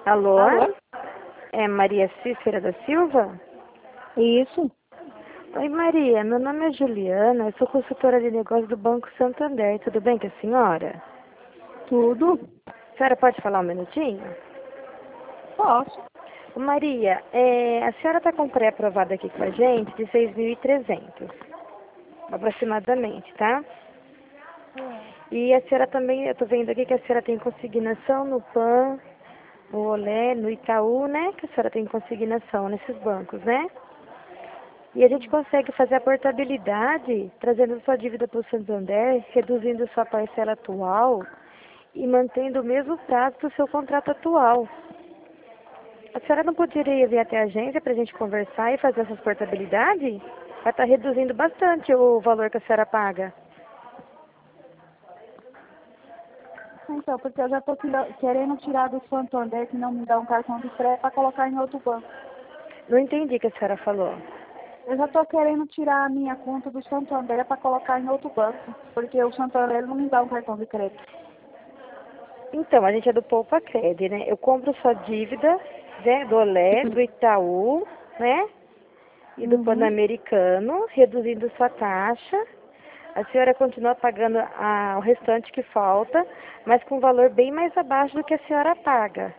Alô? Alô? É Maria Cícera da Silva? Isso, Oi, Maria. Meu nome é Juliana. Eu sou consultora de negócios do Banco Santander. Tudo bem com a senhora? tudo. A senhora pode falar um minutinho? Posso. Ô, Maria, a senhora está com pré-aprovado aqui com a gente de 6.300, aproximadamente, tá? E a senhora também, eu tô vendo aqui que a senhora tem consignação no PAN, no Olé, no Itaú, né? Que a senhora tem consignação nesses bancos, né? E a gente consegue fazer a portabilidade, trazendo sua dívida para o Santander, reduzindo sua parcela atual e mantendo o mesmo prazo do seu contrato atual. A senhora não poderia vir até a agência para a gente conversar e fazer essas portabilidades? Vai estar reduzindo bastante o valor que a senhora paga. Então, porque eu já estou querendo tirar do Santander que não me dá um cartão de crédito para colocar em outro banco. Não entendi o que a senhora falou. Eu já estou querendo tirar a minha conta do Santander para colocar em outro banco, porque o Santander não me dá um cartão de crédito. Então, a gente é do Poupa Cred, né? Eu compro sua dívida, né, do Olé, do Itaú, né? E do Uhum. Pan-Americano, reduzindo sua taxa. A senhora continua pagando o restante que falta, mas com um valor bem mais abaixo do que a senhora paga.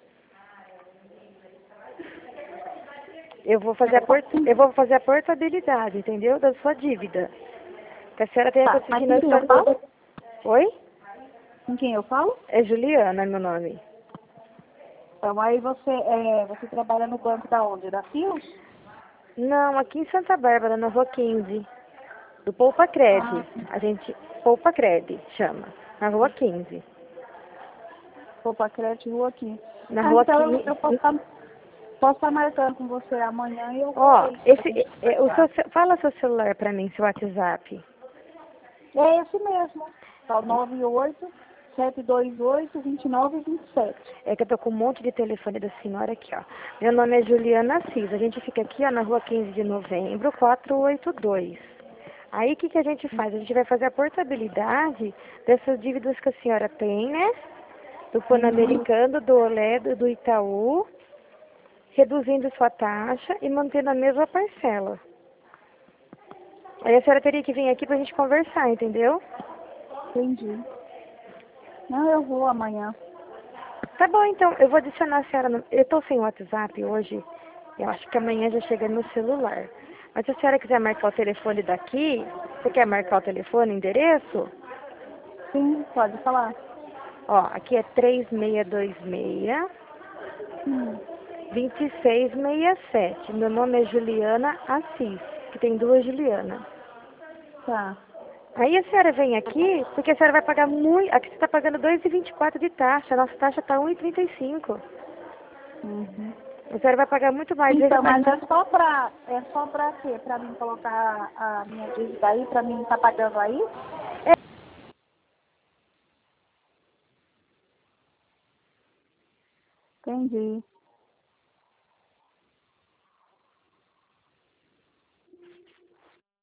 Eu vou fazer a portabilidade, entendeu? Da sua dívida. Que a senhora tem a Tá, mas com quem eu consignação. falo? Oi? Com quem eu falo? É Juliana, meu nome. Então, aí você trabalha no banco da onde? Da Fios? Não, aqui em Santa Bárbara, na Rua 15, do Poupa Ah, Cred. A gente, Poupa Cred, chama. Na Rua 15. Poupa Crédito, Rua aqui. Na Ah, Rua então 15. eu posso estar marcando com você amanhã e eu vou Ó, aí pra gente conversar. fala seu celular pra mim, seu WhatsApp. É esse mesmo. É o 98-728-2927. É que eu tô com um monte de telefone da senhora aqui, ó. Meu nome é Juliana Assis. A gente fica aqui, ó, na Rua 15 de Novembro, 482. Aí, o que que a gente faz? A gente vai fazer a portabilidade dessas dívidas que a senhora tem, né? Do Uhum. Pan-Americano, do Olé, do Itaú, reduzindo sua taxa e mantendo a mesma parcela. Aí a senhora teria que vir aqui pra gente conversar, entendeu? Entendi. Não, eu vou amanhã. Tá bom, então, eu vou adicionar a senhora no... Eu tô sem WhatsApp hoje. Eu acho que amanhã já chega no celular. Mas se a senhora quiser marcar o telefone daqui, você quer marcar o telefone, endereço? Sim, pode falar. Ó, aqui é 3626 Hum, 2667. Meu nome é Juliana Assis, que tem duas Juliana. tá. Aí a senhora vem aqui, porque a senhora vai pagar muito. Aqui você está pagando 2,24 de taxa. A nossa taxa está 1,35. Uhum. A senhora vai pagar muito mais. Veja Então, pra... mas é só pra quê? Pra mim colocar a minha dívida aí, pra mim estar pagando aí? Entendi.